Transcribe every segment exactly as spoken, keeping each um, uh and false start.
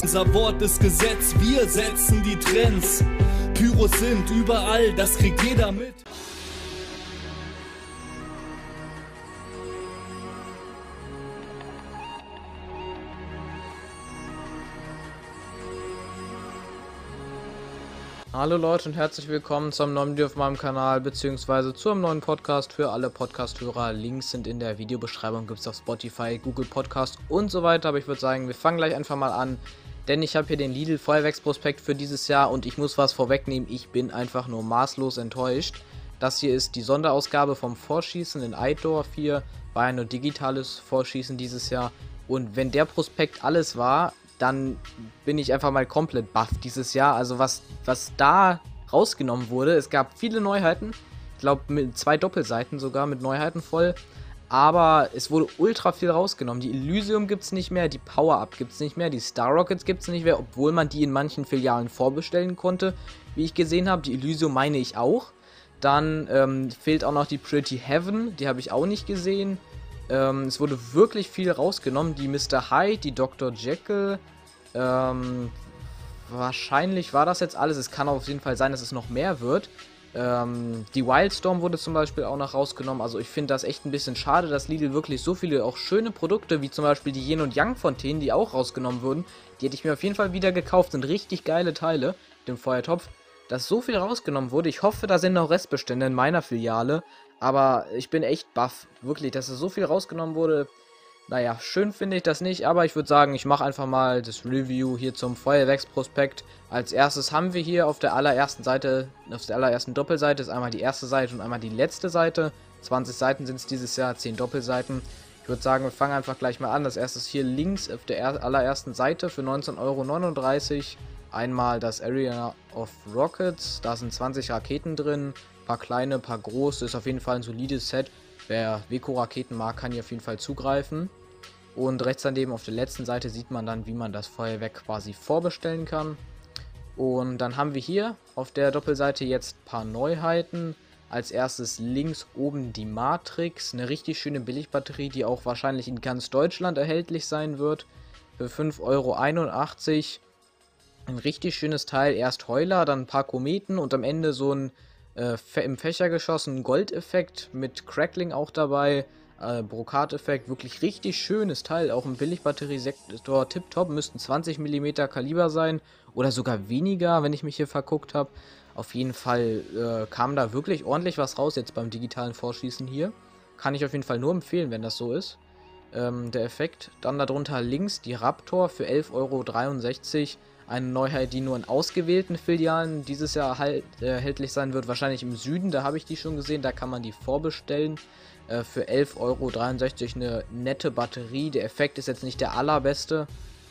Unser Wort ist Gesetz, wir setzen die Trends. Pyros sind überall, das kriegt jeder mit. Hallo Leute und herzlich willkommen zum neuen Video auf meinem Kanal, beziehungsweise zu einem neuen Podcast für alle Podcast-Hörer. Links sind in der Videobeschreibung, gibt es auf Spotify, Google Podcast und so weiter. Aber ich würde sagen, wir fangen gleich einfach mal an, denn ich habe hier den Lidl Feuerwerksprospekt für dieses Jahr und ich muss was vorwegnehmen, ich bin einfach nur maßlos enttäuscht. Das hier ist die Sonderausgabe vom Vorschießen in Outdoor vier, war ja nur digitales Vorschießen dieses Jahr. Und wenn der Prospekt alles war, dann bin ich einfach mal komplett baff dieses Jahr. Also was, was da rausgenommen wurde, es gab viele Neuheiten. Ich glaube mit zwei Doppelseiten sogar mit Neuheiten voll. Aber es wurde ultra viel rausgenommen. Die Elysium gibt es nicht mehr, die Power-Up gibt es nicht mehr, die Star Rockets gibt es nicht mehr, obwohl man die in manchen Filialen vorbestellen konnte, wie ich gesehen habe. Die Elysium meine ich auch. Dann ähm, fehlt auch noch die Pretty Heaven, die habe ich auch nicht gesehen. Ähm, es wurde wirklich viel rausgenommen. Die Mister Hyde, die Doktor Jekyll. Ähm, wahrscheinlich war das jetzt alles. Es kann auf jeden Fall sein, dass es noch mehr wird. Ähm, die Wildstorm wurde zum Beispiel auch noch rausgenommen. Also ich finde das echt ein bisschen schade, dass Lidl wirklich so viele auch schöne Produkte, wie zum Beispiel die Yin und Yang Fontänen, die auch rausgenommen wurden, die hätte ich mir auf jeden Fall wieder gekauft. Sind richtig geile Teile, dem Feuertopf. Dass so viel rausgenommen wurde. Ich hoffe, da sind noch Restbestände in meiner Filiale. Aber ich bin echt baff. Wirklich, dass so viel rausgenommen wurde. Naja, schön finde ich das nicht. Aber ich würde sagen, ich mache einfach mal das Review hier zum Feuerwerksprospekt. Als erstes haben wir hier auf der allerersten Seite, auf der allerersten Doppelseite ist einmal die erste Seite und einmal die letzte Seite. zwanzig Seiten sind es dieses Jahr, zehn Doppelseiten. Ich würde sagen, wir fangen einfach gleich mal an. Das erste ist hier links auf der allerersten Seite für neunzehn Euro neununddreißig. Einmal das Area of Rockets, da sind zwanzig Raketen drin, ein paar kleine, ein paar große, ist auf jeden Fall ein solides Set. Wer Weko-Raketen mag, kann hier auf jeden Fall zugreifen. Und rechts daneben auf der letzten Seite sieht man dann, wie man das Feuerwerk quasi vorbestellen kann. Und dann haben wir hier auf der Doppelseite jetzt ein paar Neuheiten. Als erstes links oben die Matrix, eine richtig schöne Billigbatterie, die auch wahrscheinlich in ganz Deutschland erhältlich sein wird. Für fünf Euro einundachtzig. Ein richtig schönes Teil, erst Heuler, dann ein paar Kometen und am Ende so ein äh, im Fächer geschossen Goldeffekt mit Crackling auch dabei, äh, Brokateffekt, wirklich richtig schönes Teil, auch im Billigbatteriesektor tipptopp, müssten zwanzig Millimeter Kaliber sein oder sogar weniger, wenn ich mich hier verguckt habe. Auf jeden Fall äh, kam da wirklich ordentlich was raus jetzt beim digitalen Vorschießen hier. Kann ich auf jeden Fall nur empfehlen, wenn das so ist. Ähm, der Effekt, dann darunter links die Raptor für elf Euro dreiundsechzig. Eine Neuheit, die nur in ausgewählten Filialen dieses Jahr halt, äh, erhältlich sein wird. Wahrscheinlich im Süden, da habe ich die schon gesehen. Da kann man die vorbestellen. Äh, für elf Euro dreiundsechzig eine nette Batterie. Der Effekt ist jetzt nicht der allerbeste.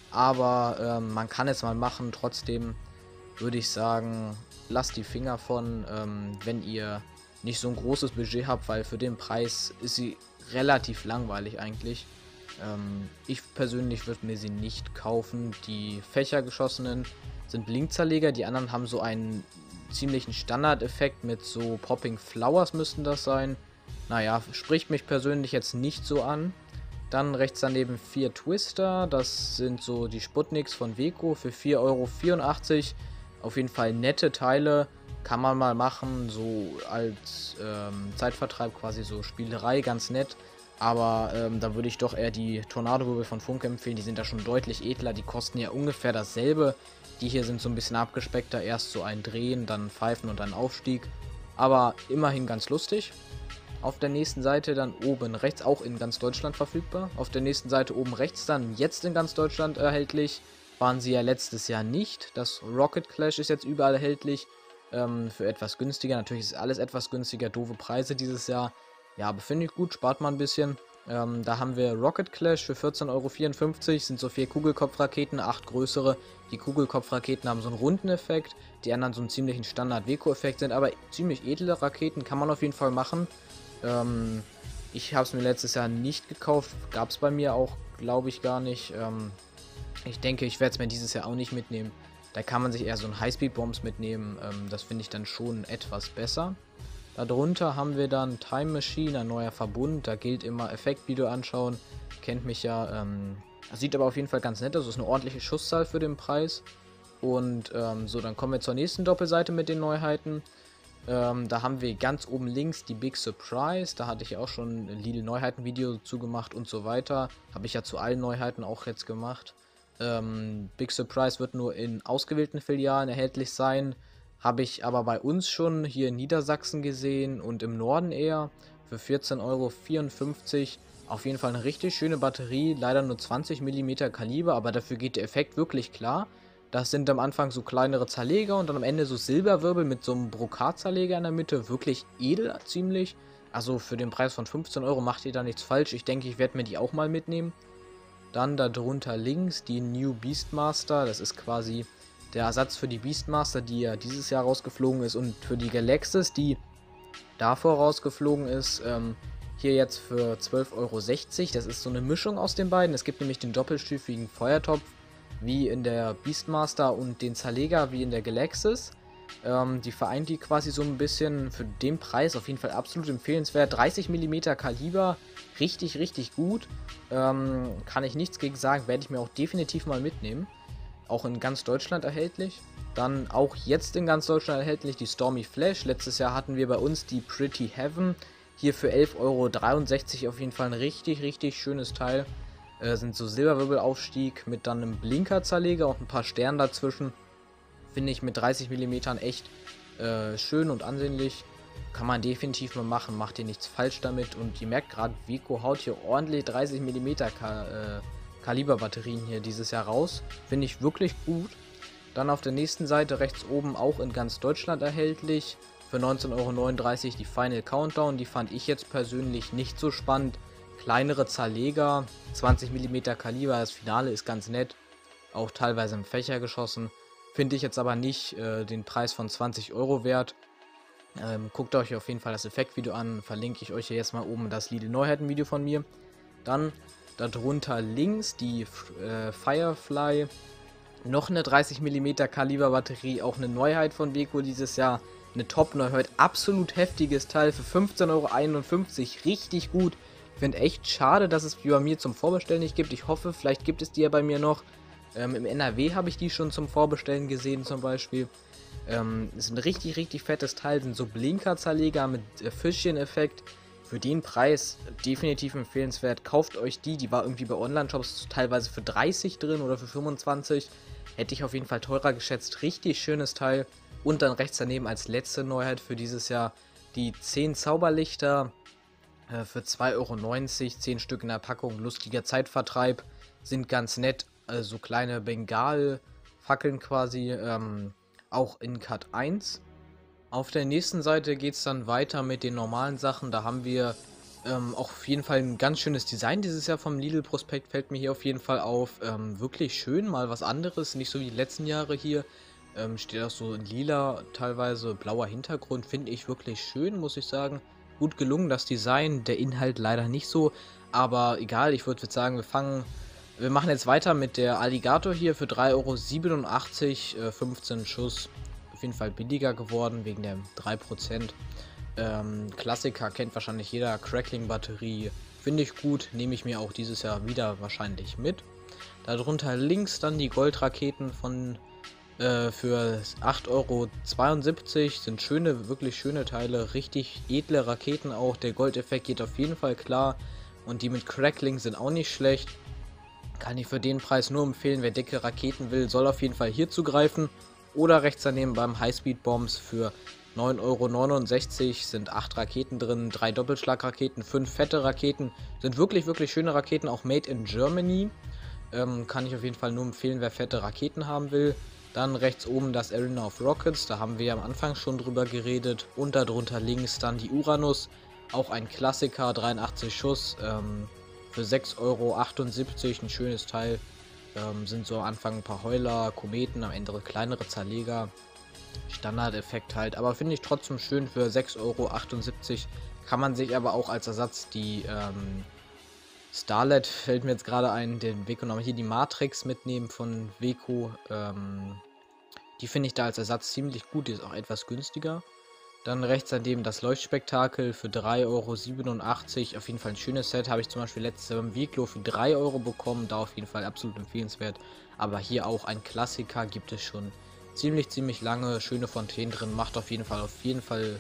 Aber ähm, man kann es mal machen. Trotzdem würde ich sagen, lasst die Finger von, ähm, wenn ihr nicht so ein großes Budget habt. Weil für den Preis ist sie relativ langweilig eigentlich. Ähm, ich persönlich würde mir sie nicht kaufen. Die fächergeschossenen sind Blinkzerleger, die anderen haben so einen ziemlichen Standardeffekt mit so Popping Flowers müssten das sein. Naja, spricht mich persönlich jetzt nicht so an. Dann rechts daneben vier Twister, das sind so die Sputniks von Weko für vier Euro vierundachtzig. Auf jeden Fall nette Teile, kann man mal machen, so als ähm, Zeitvertreib quasi, so Spielerei, ganz nett. Aber ähm, da würde ich doch eher die Tornado-Wirbel von Funke empfehlen. Die sind da schon deutlich edler. Die kosten ja ungefähr dasselbe. Die hier sind so ein bisschen abgespeckter. Erst so ein Drehen, dann Pfeifen und dann Aufstieg. Aber immerhin ganz lustig. Auf der nächsten Seite dann oben rechts, auch in ganz Deutschland verfügbar. Auf der nächsten Seite oben rechts dann jetzt in ganz Deutschland erhältlich. Waren sie ja letztes Jahr nicht. Das Rocket Clash ist jetzt überall erhältlich. Ähm, für etwas günstiger. Natürlich ist alles etwas günstiger. Doofe Preise dieses Jahr. Ja, aber finde ich gut, spart man ein bisschen. Ähm, da haben wir Rocket Clash für vierzehn Euro vierundfünfzig, sind so vier Kugelkopfraketen, acht größere. Die Kugelkopfraketen haben so einen runden Effekt, die anderen so einen ziemlichen Standard-Weko-Effekt, sind aber ziemlich edle Raketen, kann man auf jeden Fall machen. Ähm, ich habe es mir letztes Jahr nicht gekauft, gab es bei mir auch, glaube ich, gar nicht. Ähm, ich denke, ich werde es mir dieses Jahr auch nicht mitnehmen. Da kann man sich eher so ein Highspeed-Bombs mitnehmen, ähm, das finde ich dann schon etwas besser. Darunter haben wir dann Time Machine, ein neuer Verbund. Da gilt immer Effektvideo anschauen. Kennt mich ja, ähm, Sieht aber auf jeden Fall ganz nett aus. Das ist eine ordentliche Schusszahl für den Preis. Und ähm, so, dann kommen wir zur nächsten Doppelseite mit den Neuheiten. Ähm, da haben wir ganz oben links die Big Surprise. Da hatte ich ja auch schon ein Lidl-Neuheiten-Video zu gemacht und so weiter. Habe ich ja zu allen Neuheiten auch jetzt gemacht. Ähm, Big Surprise wird nur in ausgewählten Filialen erhältlich sein. Habe ich aber bei uns schon hier in Niedersachsen gesehen und im Norden eher. Für vierzehn Euro vierundfünfzig. Auf jeden Fall eine richtig schöne Batterie. Leider nur zwanzig Millimeter Kaliber, aber dafür geht der Effekt wirklich klar. Das sind am Anfang so kleinere Zerleger und dann am Ende so Silberwirbel mit so einem Brokatzerleger in der Mitte. Wirklich edel ziemlich. Also für den Preis von fünfzehn Euro macht ihr da nichts falsch. Ich denke, ich werde mir die auch mal mitnehmen. Dann darunter links die New Beastmaster. Das ist quasi der Ersatz für die Beastmaster, die ja dieses Jahr rausgeflogen ist. Und für die Galaxis, die davor rausgeflogen ist, ähm, hier jetzt für zwölf Euro sechzig. Das ist so eine Mischung aus den beiden. Es gibt nämlich den doppelstufigen Feuertopf wie in der Beastmaster und den Zerleger wie in der Galaxis. Ähm, die vereint die quasi so ein bisschen für den Preis. Auf jeden Fall absolut empfehlenswert. dreißig Millimeter Kaliber. Richtig, richtig gut. Ähm, kann ich nichts gegen sagen. Werde ich mir auch definitiv mal mitnehmen. Auch in ganz Deutschland erhältlich. Dann auch jetzt in ganz Deutschland erhältlich die Stormy Flash. Letztes Jahr hatten wir bei uns die Pretty Heaven. Hier für elf Euro dreiundsechzig auf jeden Fall ein richtig, richtig schönes Teil. Äh, sind so Silberwirbelaufstieg mit dann einem Blinkerzerleger und ein paar Sternen dazwischen. Finde ich mit dreißig Millimeter echt äh, schön und ansehnlich. Kann man definitiv mal machen, macht ihr nichts falsch damit. Und ihr merkt gerade, Weco haut hier ordentlich dreißig Millimeter Ka äh, Kaliberbatterien hier dieses Jahr raus. Finde ich wirklich gut. Dann auf der nächsten Seite rechts oben auch in ganz Deutschland erhältlich. Für neunzehn Euro neununddreißig die Final Countdown. Die fand ich jetzt persönlich nicht so spannend. Kleinere Zerleger, zwanzig Millimeter Kaliber. Das Finale ist ganz nett. Auch teilweise im Fächer geschossen. Finde ich jetzt aber nicht äh, den Preis von zwanzig Euro wert. Ähm, guckt euch auf jeden Fall das Effektvideo an. Verlinke ich euch hier jetzt mal oben das Lidl Neuheiten Video von mir. Dann darunter links die äh, Firefly. Noch eine dreißig Millimeter Kaliber Batterie. Auch eine Neuheit von Weco dieses Jahr. Eine Top-Neuheit. Absolut heftiges Teil für fünfzehn Euro einundfünfzig. Richtig gut. Ich finde echt schade, dass es die bei mir zum Vorbestellen nicht gibt. Ich hoffe, vielleicht gibt es die ja bei mir noch. Ähm, Im N R W habe ich die schon zum Vorbestellen gesehen zum Beispiel. Ähm, ist ein richtig, richtig fettes Teil. Sind so Blinkerzerleger mit äh, Fischchen-Effekt. Für den Preis definitiv empfehlenswert. Kauft euch die. Die war irgendwie bei Online-Shops teilweise für dreißig drin oder für fünfundzwanzig. Hätte ich auf jeden Fall teurer geschätzt. Richtig schönes Teil. Und dann rechts daneben als letzte Neuheit für dieses Jahr die zehn Zauberlichter äh, für zwei Euro neunzig. zehn Stück in der Packung. Lustiger Zeitvertreib. Sind ganz nett. Also so kleine Bengal-Fackeln quasi. Ähm, auch in Cut eins. Auf der nächsten Seite geht es dann weiter mit den normalen Sachen. Da haben wir ähm, auch auf jeden Fall ein ganz schönes Design dieses Jahr vom Lidl-Prospekt. Fällt mir hier auf jeden Fall auf. Ähm, wirklich schön, mal was anderes. Nicht so wie die letzten Jahre hier. Ähm, steht auch so in lila, teilweise blauer Hintergrund. Finde ich wirklich schön, muss ich sagen. Gut gelungen, das Design. Der Inhalt leider nicht so. Aber egal, ich würde jetzt sagen, wir fangen... Wir machen jetzt weiter mit der Alligator hier für drei Euro siebenundachtzig, äh, fünfzehn Schuss. Auf jeden Fall billiger geworden wegen der drei Prozent. Ähm, Klassiker kennt wahrscheinlich jeder. Crackling-Batterie finde ich gut. Nehme ich mir auch dieses Jahr wieder wahrscheinlich mit. Darunter links dann die Goldraketen von äh, für acht Euro zweiundsiebzig. Sind schöne, wirklich schöne Teile. Richtig edle Raketen auch. Der Goldeffekt geht auf jeden Fall klar. Und die mit Crackling sind auch nicht schlecht. Kann ich für den Preis nur empfehlen. Wer dicke Raketen will, soll auf jeden Fall hier zugreifen. Oder rechts daneben beim Highspeed Bombs für neun Euro neunundsechzig sind acht Raketen drin, drei Doppelschlagraketen, fünf fette Raketen. Sind wirklich, wirklich schöne Raketen, auch made in Germany. Ähm, kann ich auf jeden Fall nur empfehlen, wer fette Raketen haben will. Dann rechts oben das Arena of Rockets, da haben wir am Anfang schon drüber geredet. Und darunter links dann die Uranus, auch ein Klassiker, dreiundachtzig Schuss, ähm, für sechs Euro achtundsiebzig, ein schönes Teil. Ähm, sind so am Anfang ein paar Heuler, Kometen, am Ende kleinere Zerleger. Standardeffekt halt, aber finde ich trotzdem schön für sechs Euro achtundsiebzig. Kann man sich aber auch als Ersatz die ähm, Starlet, fällt mir jetzt gerade ein, den Weco nochmal hier die Matrix mitnehmen von Weco. Ähm, die finde ich da als Ersatz ziemlich gut, die ist auch etwas günstiger. Dann rechts daneben das Leuchtspektakel für drei Euro siebenundachtzig. Auf jeden Fall ein schönes Set. Habe ich zum Beispiel letztes Jahr beim Weeklo für drei Euro bekommen. Da auf jeden Fall absolut empfehlenswert. Aber hier auch ein Klassiker, gibt es schon ziemlich, ziemlich lange. Schöne Fontänen drin. Macht auf jeden Fall, auf jeden Fall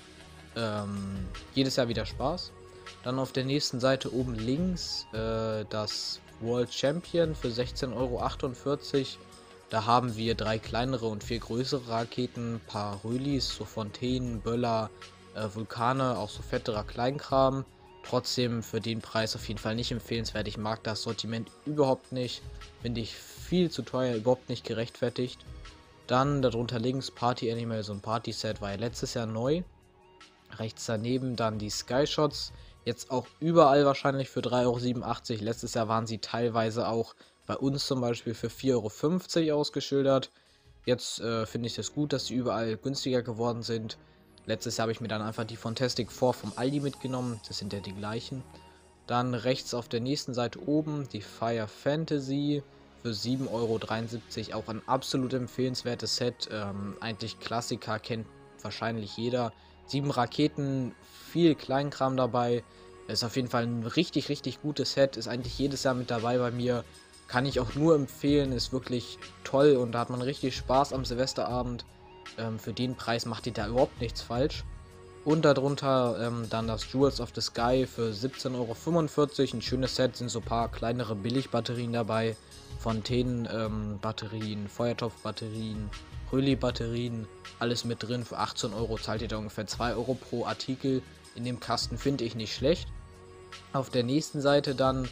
ähm, jedes Jahr wieder Spaß. Dann auf der nächsten Seite oben links äh, das World Champion für sechzehn Euro achtundvierzig. Da haben wir drei kleinere und vier größere Raketen, ein paar Rölis, so Fontänen, Böller, äh, Vulkane, auch so fetterer Kleinkram. Trotzdem für den Preis auf jeden Fall nicht empfehlenswert. Ich mag das Sortiment überhaupt nicht. Finde ich viel zu teuer, überhaupt nicht gerechtfertigt. Dann darunter links Party Animal, so ein Party-Set, war ja letztes Jahr neu. Rechts daneben dann die Skyshots. Jetzt auch überall wahrscheinlich für drei Euro siebenundachtzig. Letztes Jahr waren sie teilweise auch bei uns zum Beispiel für vier Euro fünfzig ausgeschildert. Jetzt äh, finde ich es gut, dass die überall günstiger geworden sind. Letztes Jahr habe ich mir dann einfach die Fantastic Four vom Aldi mitgenommen. Das sind ja die gleichen. Dann rechts auf der nächsten Seite oben die Fire Fantasy für sieben Euro dreiundsiebzig. Auch ein absolut empfehlenswertes Set. Ähm, eigentlich Klassiker, kennt wahrscheinlich jeder. Sieben Raketen, viel Kleinkram dabei. Ist auf jeden Fall ein richtig, richtig gutes Set. Ist eigentlich jedes Jahr mit dabei bei mir. Kann ich auch nur empfehlen, ist wirklich toll und da hat man richtig Spaß am Silvesterabend. Ähm, für den Preis macht ihr da überhaupt nichts falsch. Und darunter ähm, dann das Jewels of the Sky für siebzehn Euro fünfundvierzig. Ein schönes Set, sind so ein paar kleinere Billigbatterien dabei. Fontänen-Batterien, ähm, Feuertopf-Batterien, Röli-Batterien, alles mit drin. Für achtzehn Euro zahlt ihr da ungefähr zwei Euro pro Artikel. In dem Kasten finde ich nicht schlecht. Auf der nächsten Seite dann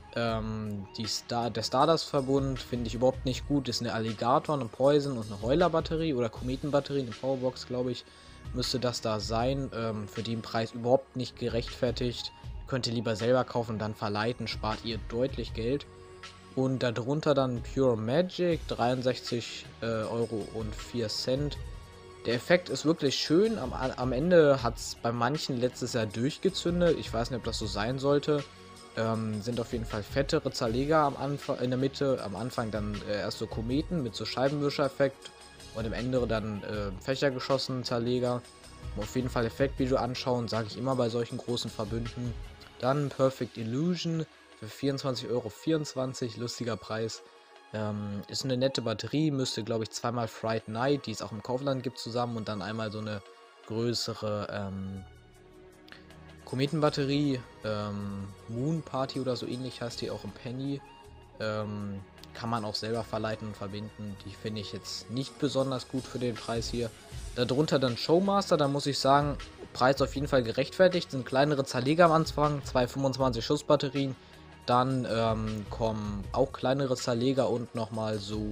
Ähm, die Star, der Stardust-Verbund finde ich überhaupt nicht gut. Ist eine Alligator, eine Poison und eine Heuler-Batterie oder Kometenbatterie, eine Powerbox, glaube ich, müsste das da sein. Ähm, für den Preis überhaupt nicht gerechtfertigt. Könnt ihr lieber selber kaufen und dann verleiten, spart ihr deutlich Geld. Und darunter dann Pure Magic, dreiundsechzig Euro und vier Cent. Der Effekt ist wirklich schön. Am, am Ende hat es bei manchen letztes Jahr durchgezündet. Ich weiß nicht, ob das so sein sollte. Ähm, sind auf jeden Fall fettere Zerleger am Anfang, in der Mitte, am Anfang dann äh, erst so Kometen mit so Scheibenwischer-Effekt und am Ende dann äh, Fächergeschossen Zerleger. Auf jeden Fall Effektvideo anschauen, sage ich immer bei solchen großen Verbünden. Dann Perfect Illusion für vierundzwanzig Euro vierundzwanzig, lustiger Preis. Ähm, ist eine nette Batterie, müsste glaube ich zweimal Fright Night, die es auch im Kaufland gibt, zusammen und dann einmal so eine größere ähm, Kometenbatterie, ähm, Moon Party oder so ähnlich heißt die auch im Penny. Ähm, kann man auch selber verleiten und verbinden. Die finde ich jetzt nicht besonders gut für den Preis hier. Darunter dann Showmaster, da muss ich sagen, Preis auf jeden Fall gerechtfertigt. Sind kleinere Zerleger am Anfang, zwei fünfundzwanzig Schuss Batterien. Dann ähm, kommen auch kleinere Zerleger und nochmal so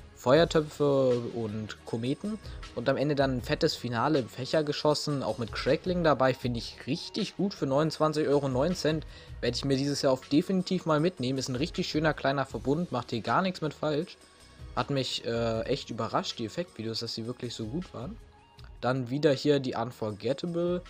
Feuertöpfe und Kometen. Und am Ende dann ein fettes Finale im Fächer geschossen, auch mit Crackling dabei. Finde ich richtig gut für neunundzwanzig Euro neun Cent. Werde ich mir dieses Jahr auf definitiv mal mitnehmen. Ist ein richtig schöner kleiner Verbund, macht hier gar nichts mit falsch. Hat mich äh, echt überrascht, die Effektvideos, dass sie wirklich so gut waren. Dann wieder hier die Unforgettable.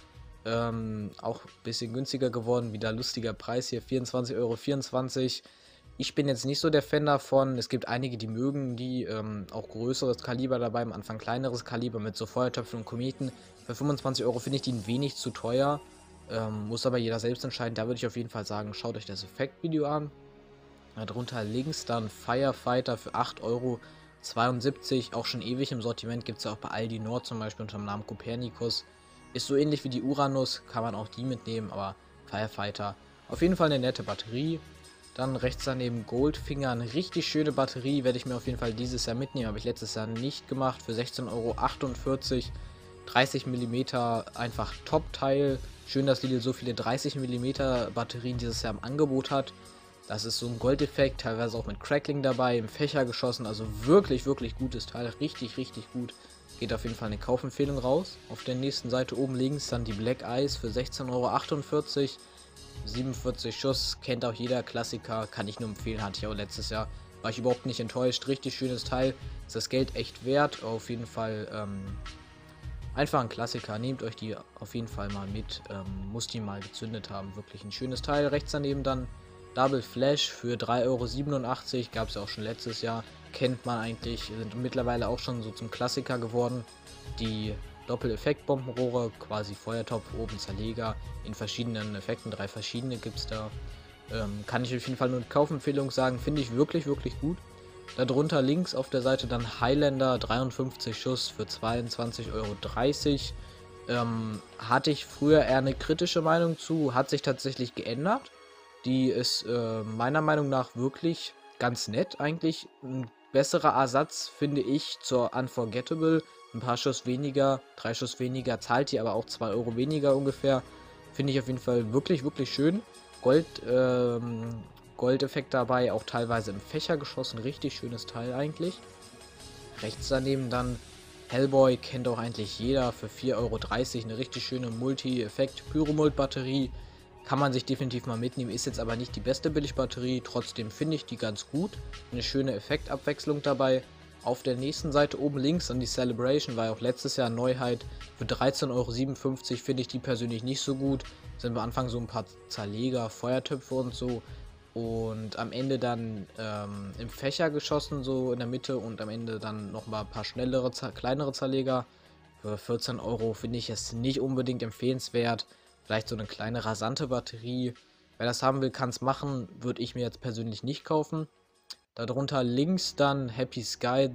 Ähm, auch ein bisschen günstiger geworden, wieder lustiger Preis hier, vierundzwanzig Euro vierundzwanzig. Ich bin jetzt nicht so der Fan davon. Es gibt einige, die mögen die, ähm, auch größeres Kaliber dabei, am Anfang kleineres Kaliber mit so Feuertöpfen und Kometen. Für fünfundzwanzig Euro finde ich die ein wenig zu teuer. Ähm, muss aber jeder selbst entscheiden. Da würde ich auf jeden Fall sagen, schaut euch das Effektvideo an. Darunter links dann Firefighter für acht Euro zweiundsiebzig. Auch schon ewig im Sortiment, gibt es ja auch bei Aldi Nord zum Beispiel unter dem Namen Copernicus. Ist so ähnlich wie die Uranus, kann man auch die mitnehmen, aber Firefighter auf jeden Fall eine nette Batterie. Dann rechts daneben Goldfinger, eine richtig schöne Batterie, werde ich mir auf jeden Fall dieses Jahr mitnehmen, habe ich letztes Jahr nicht gemacht, für sechzehn Euro achtundvierzig, dreißig Millimeter, einfach Top-Teil. Schön, dass Lidl so viele dreißig Millimeter Batterien dieses Jahr im Angebot hat. Das ist so ein Goldeffekt, teilweise auch mit Crackling dabei, im Fächer geschossen, also wirklich, wirklich gutes Teil, richtig, richtig gut. Geht auf jeden Fall eine Kaufempfehlung raus. Auf der nächsten Seite oben links dann die Black Eyes für sechzehn Euro achtundvierzig. siebenundvierzig Schuss, kennt auch jeder, Klassiker, kann ich nur empfehlen, hatte ich auch letztes Jahr. War ich überhaupt nicht enttäuscht, richtig schönes Teil, ist das Geld echt wert, auf jeden Fall ähm, einfach ein Klassiker, nehmt euch die auf jeden Fall mal mit, ähm, muss die mal gezündet haben, wirklich ein schönes Teil. Rechts daneben dann Double Flash für drei Euro siebenundachtzig, gab es ja auch schon letztes Jahr, kennt man eigentlich, sind mittlerweile auch schon so zum Klassiker geworden, die Doppel-Effekt-Bombenrohre, quasi Feuertopf, oben Zerleger, in verschiedenen Effekten, drei verschiedene gibt es da. Ähm, kann ich auf jeden Fall nur eine Kaufempfehlung sagen, finde ich wirklich, wirklich gut. Darunter links auf der Seite dann Highlander, dreiundfünfzig Schuss für zweiundzwanzig Euro dreißig. Ähm, hatte ich früher eher eine kritische Meinung zu, hat sich tatsächlich geändert. Die ist äh, meiner Meinung nach wirklich ganz nett eigentlich. Ein besserer Ersatz finde ich zur Unforgettable. Ein paar Schuss weniger, drei Schuss weniger, zahlt die aber auch zwei Euro weniger ungefähr. Finde ich auf jeden Fall wirklich, wirklich schön. Gold, ähm, Goldeffekt dabei, auch teilweise im Fächer geschossen. Richtig schönes Teil eigentlich. Rechts daneben dann Hellboy, kennt auch eigentlich jeder, für vier Euro dreißig. Eine richtig schöne Multi-Effekt-Pyromold-Batterie. Kann man sich definitiv mal mitnehmen, ist jetzt aber nicht die beste Billigbatterie. Trotzdem finde ich die ganz gut. Eine schöne Effektabwechslung dabei. Auf der nächsten Seite oben links dann die Celebration, war ja auch letztes Jahr Neuheit. Für dreizehn Euro siebenundfünfzig finde ich die persönlich nicht so gut. Sind am Anfang so ein paar Zerleger, Feuertöpfe und so. Und am Ende dann ähm, im Fächer geschossen, so in der Mitte. Und am Ende dann nochmal ein paar schnellere, kleinere Zerleger. Für vierzehn Euro finde ich es nicht unbedingt empfehlenswert. Vielleicht so eine kleine rasante Batterie. Wer das haben will, kann es machen. Würde ich mir jetzt persönlich nicht kaufen. Darunter links dann Happy Sky,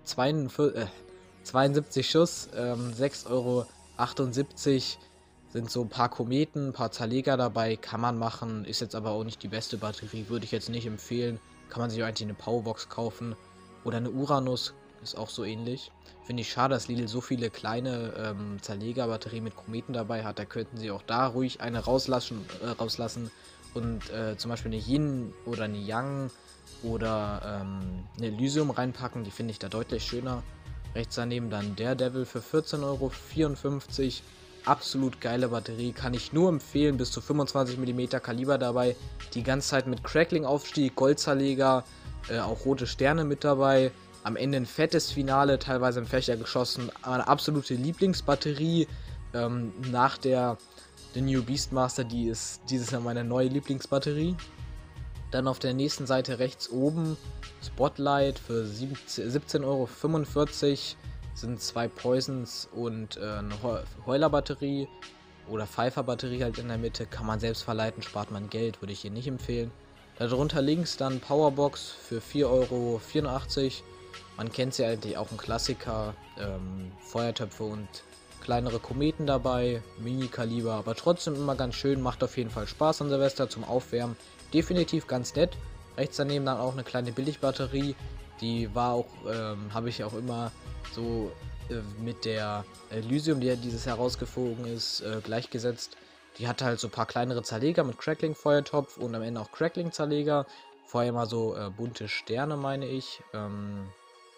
zweiundsiebzig Schuss, ähm, sechs Euro achtundsiebzig. Sind so ein paar Kometen, ein paar Zerleger dabei, kann man machen. Ist jetzt aber auch nicht die beste Batterie, würde ich jetzt nicht empfehlen. Kann man sich eigentlich eine Powerbox kaufen. Oder eine Uranus, ist auch so ähnlich. Finde ich schade, dass Lidl so viele kleine ähm, Zerleger-Batterien mit Kometen dabei hat. Da könnten sie auch da ruhig eine rauslassen, äh, rauslassen. Und äh, zum Beispiel eine Yin oder eine Yang oder ähm, eine Elysium reinpacken. Die finde ich da deutlich schöner. Rechts daneben dann Daredevil für vierzehn Euro vierundfünfzig. Absolut geile Batterie. Kann ich nur empfehlen. Bis zu fünfundzwanzig Millimeter Kaliber dabei. Die ganze Zeit mit Crackling-Aufstieg, Goldzerleger, äh, auch rote Sterne mit dabei. Am Ende ein fettes Finale, teilweise im Fächer geschossen. Eine absolute Lieblingsbatterie. Ähm, nach der The New Beastmaster, die ist dieses Jahr meine neue Lieblingsbatterie. Dann auf der nächsten Seite rechts oben Spotlight für siebzehn Euro fünfundvierzig. Sind zwei Poisons und äh, eine Heuler-Batterie oder Pfeiffer-Batterie halt in der Mitte. Kann man selbst verleiten, spart man Geld, würde ich hier nicht empfehlen. Darunter links dann Powerbox für vier Euro vierundachtzig. Man kennt sie eigentlich, auch ein Klassiker. Ähm, Feuertöpfe und kleinere Kometen dabei, Mini-Kaliber, aber trotzdem immer ganz schön. Macht auf jeden Fall Spaß an Silvester zum Aufwärmen. Definitiv ganz nett. Rechts daneben dann auch eine kleine Billigbatterie. Die war auch, ähm, habe ich auch immer so äh, mit der Elysium, die ja dieses Jahr rausgeflogen ist, äh, gleichgesetzt. Die hatte halt so ein paar kleinere Zerleger mit Crackling-Feuertopf und am Ende auch Crackling-Zerleger. Vorher mal so äh, bunte Sterne, meine ich. Ähm,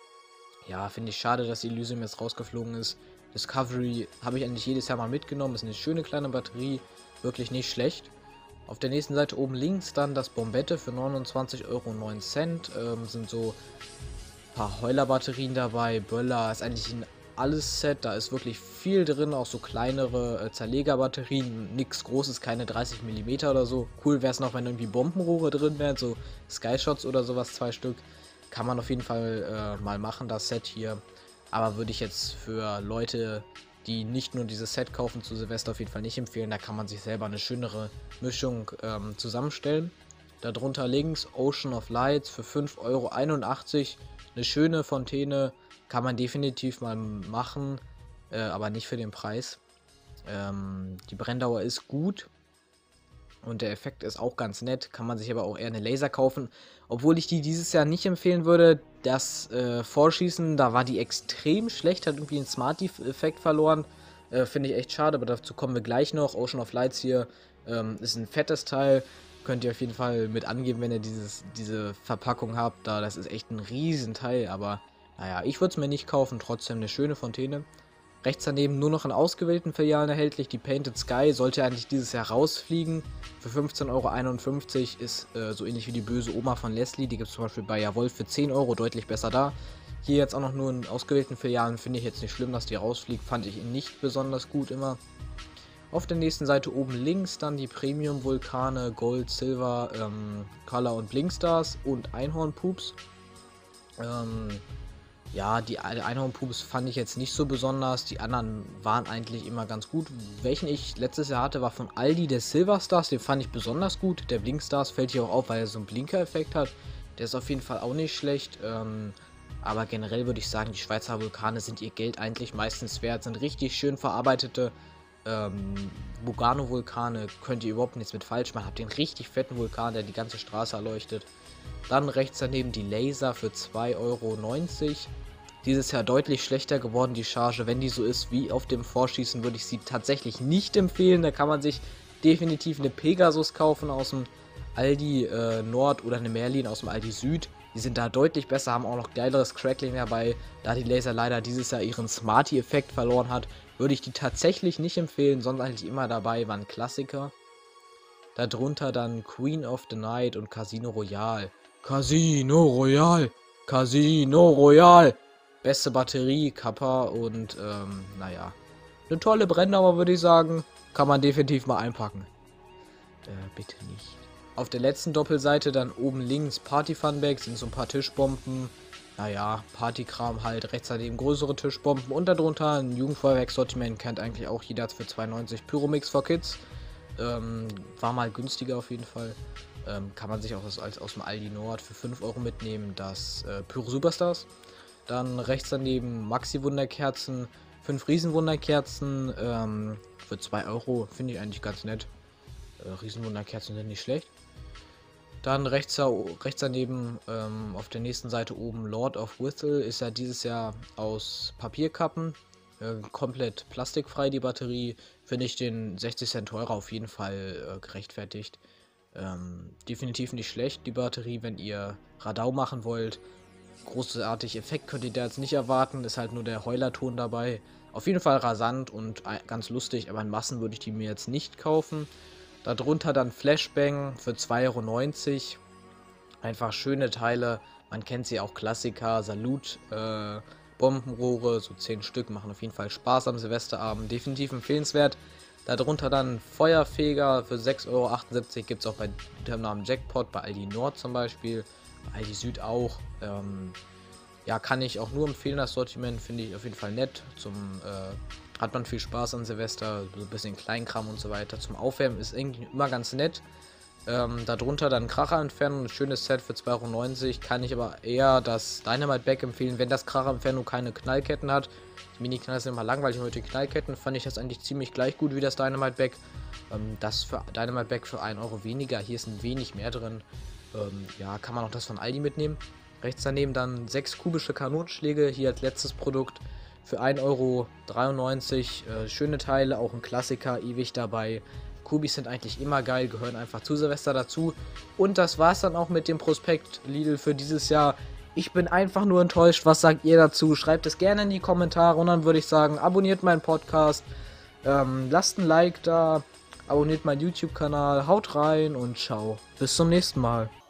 ja, finde ich schade, dass die Elysium jetzt rausgeflogen ist. Discovery habe ich eigentlich jedes Jahr mal mitgenommen. Ist eine schöne kleine Batterie. Wirklich nicht schlecht. Auf der nächsten Seite oben links dann das Bombette für neunundzwanzig Euro neun. Ähm, sind so ein paar Heuler-Batterien dabei. Böller ist eigentlich ein alles Set. Da ist wirklich viel drin. Auch so kleinere äh, Zerleger-Batterien. Nichts Großes, keine dreißig Millimeter oder so. Cool wäre es noch, wenn irgendwie Bombenrohre drin wären. So Skyshots oder sowas, zwei Stück. Kann man auf jeden Fall äh, mal machen, das Set hier. Aber würde ich jetzt für Leute, die nicht nur dieses Set kaufen zu Silvester, auf jeden Fall nicht empfehlen. Da kann man sich selber eine schönere Mischung ähm, zusammenstellen. Darunter links Ocean of Lights für fünf Euro einundachtzig. Eine schöne Fontäne, kann man definitiv mal machen, äh, aber nicht für den Preis. Ähm, die Brenndauer ist gut. Und der Effekt ist auch ganz nett, kann man sich aber auch eher eine Laser kaufen. Obwohl ich die dieses Jahr nicht empfehlen würde. Das äh, Vorschießen, da war die extrem schlecht, hat irgendwie einen Smarty-Effekt verloren. Äh, Finde ich echt schade, aber dazu kommen wir gleich noch. Ocean of Lights hier ähm, ist ein fettes Teil. Könnt ihr auf jeden Fall mit angeben, wenn ihr dieses, diese Verpackung habt. Da, das ist echt ein Riesenteil, aber naja, ich würde es mir nicht kaufen. Trotzdem eine schöne Fontäne. Rechts daneben nur noch in ausgewählten Filialen erhältlich. Die Painted Sky sollte eigentlich dieses Jahr rausfliegen. Für fünfzehn Euro einundfünfzig ist äh, so ähnlich wie die böse Oma von Leslie. Die gibt es zum Beispiel bei Jawohl für zehn Euro, deutlich besser da. Hier jetzt auch noch nur in ausgewählten Filialen, finde ich jetzt nicht schlimm, dass die rausfliegt. Fand ich nicht besonders gut immer. Auf der nächsten Seite oben links dann die Premium-Vulkane, Gold, Silver, ähm, Color und Blinkstars und Einhornpups. Ähm... Ja, die Einhorn-Pubes fand ich jetzt nicht so besonders. Die anderen waren eigentlich immer ganz gut. Welchen ich letztes Jahr hatte, war von Aldi der Silver Stars. Den fand ich besonders gut. Der Blinkstars fällt hier auch auf, weil er so einen Blinker-Effekt hat. Der ist auf jeden Fall auch nicht schlecht. Ähm, aber generell würde ich sagen, die Schweizer Vulkane sind ihr Geld eigentlich meistens wert. Sind richtig schön verarbeitete ähm, Bugano-Vulkane. Könnt ihr überhaupt nichts mit falsch machen. Habt den richtig fetten Vulkan, der die ganze Straße erleuchtet. Dann rechts daneben die Laser für zwei Euro neunzig. Dieses Jahr deutlich schlechter geworden, die Charge. Wenn die so ist wie auf dem Vorschießen, würde ich sie tatsächlich nicht empfehlen. Da kann man sich definitiv eine Pegasus kaufen aus dem Aldi äh, Nord oder eine Merlin aus dem Aldi Süd. Die sind da deutlich besser, haben auch noch geileres Crackling dabei. Da die Laser leider dieses Jahr ihren Smarty-Effekt verloren hat, würde ich die tatsächlich nicht empfehlen, sonst eigentlich immer dabei, waren Klassiker. Darunter dann Queen of the Night und Casino Royale. Casino Royale, Casino Royale. Beste Batterie, Kappa und ähm, naja. Eine tolle Brenndauer, würde ich sagen. Kann man definitiv mal einpacken. Äh, bitte nicht. Auf der letzten Doppelseite dann oben links Party Funbags, sind so ein paar Tischbomben. Naja, Partykram halt. Rechts daneben größere Tischbomben. Und darunter ein Jugendfeuerwerk-Sortiment. Kennt eigentlich auch jeder für zwei neunzig. Pyromix for Kids. Ähm, war mal günstiger auf jeden Fall. Ähm, kann man sich auch aus, als aus dem Aldi Nord für fünf Euro mitnehmen. Das äh, Pyro Superstars. Dann rechts daneben Maxi Wunderkerzen. fünf Riesenwunderkerzen ähm, für zwei Euro. Finde ich eigentlich ganz nett. Äh, Riesenwunderkerzen sind nicht schlecht. Dann rechts, rechts daneben ähm, auf der nächsten Seite oben Lord of Whistle. Ist ja dieses Jahr aus Papierkappen. Äh, komplett plastikfrei die Batterie. Finde ich den sechzig Cent teurer auf jeden Fall äh, gerechtfertigt. Ähm, definitiv nicht schlecht die Batterie, wenn ihr Radau machen wollt. Großartig Effekt könnt ihr da jetzt nicht erwarten. Ist halt nur der Heulerton dabei. Auf jeden Fall rasant und ganz lustig, aber in Massen würde ich die mir jetzt nicht kaufen. Darunter dann Flashbang für zwei Euro neunzig. Einfach schöne Teile. Man kennt sie auch, Klassiker, Salut, äh, Bombenrohre, so zehn Stück, machen auf jeden Fall Spaß am Silvesterabend. Definitiv empfehlenswert. Darunter dann Feuerfeger für sechs Euro achtundsiebzig. Gibt es auch bei dem Namen Jackpot, bei Aldi Nord zum Beispiel. Bei Aldi Süd auch. Ähm, ja, kann ich auch nur empfehlen, das Sortiment. Finde ich auf jeden Fall nett. Zum äh, hat man viel Spaß an Silvester, so ein bisschen Kleinkram und so weiter. Zum Aufwärmen ist irgendwie immer ganz nett. Ähm, darunter dann Kracher-Entfernung, ein schönes Set für zwei Euro neunzig. Kann ich aber eher das Dynamite Bag empfehlen, wenn das Kracher-Entfernung keine Knallketten hat. Die Mini-Knall sind immer langweilig, mit den Knallketten fand ich das eigentlich ziemlich gleich gut wie das Dynamite Bag. Ähm, das für Dynamite Bag für ein Euro weniger, hier ist ein wenig mehr drin. Ähm, ja, kann man auch das von Aldi mitnehmen. Rechts daneben dann sechs kubische Kanonenschläge, hier als letztes Produkt für ein Euro dreiundneunzig. Äh, schöne Teile, auch ein Klassiker, ewig dabei. Kubis sind eigentlich immer geil, gehören einfach zu Silvester dazu. Und das war's dann auch mit dem Prospekt Lidl für dieses Jahr. Ich bin einfach nur enttäuscht. Was sagt ihr dazu? Schreibt es gerne in die Kommentare und dann würde ich sagen, abonniert meinen Podcast, ähm, lasst ein Like da, abonniert meinen YouTube-Kanal, haut rein und ciao. Bis zum nächsten Mal.